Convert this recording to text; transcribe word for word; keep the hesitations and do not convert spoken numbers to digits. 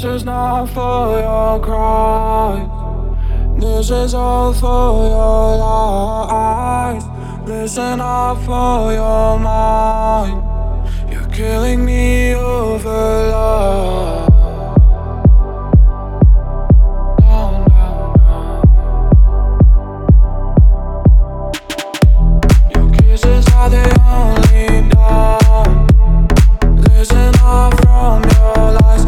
This is not for your cries. This is all for your lies. Listen up for your mind. You're killing me over love. No, no, no. Your kisses are the only dawn. Listen up from your lies.